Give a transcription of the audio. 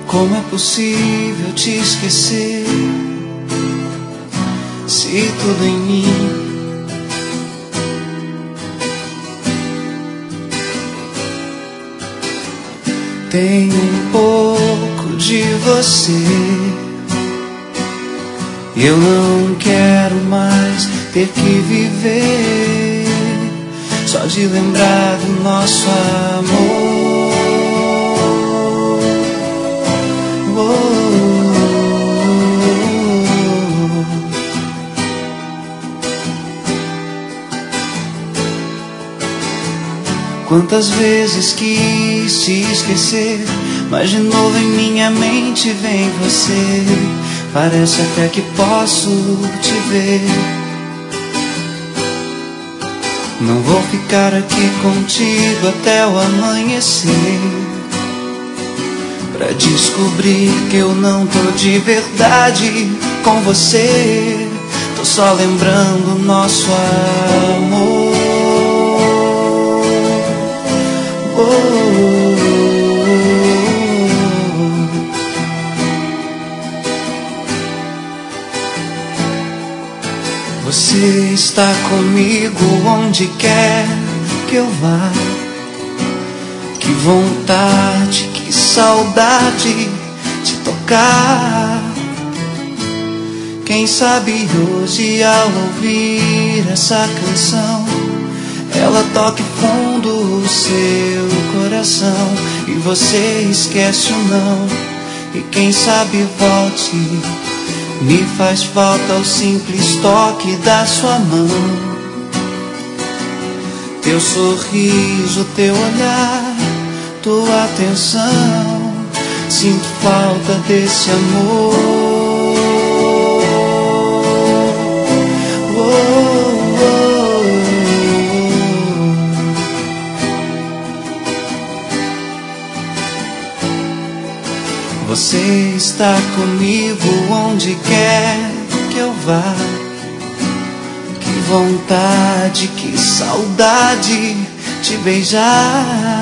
Como é possível te esquecer se tudo em mim tem um pouco de você? Eu não quero mais ter que viver só de lembrar do nosso amor. Quantas vezes quis te esquecer, mas de novo em minha mente vem você. Parece até que posso te ver. Não vou ficar aqui contigo até o amanhecer, pra descobrir que eu não tô de verdade com você. Tô só lembrando o nosso amor. Você está comigo onde quer que eu vá. Que vontade, que saudade de tocar. Quem sabe hoje ao ouvir essa canção, ela toque fundo o seu coração e você esquece o não. E quem sabe volte. Me faz falta o simples toque da sua mão. Teu sorriso, teu olhar, tua atenção. Sinto falta desse amor. Você está comigo onde quer que eu vá. Que vontade, que saudade de beijar.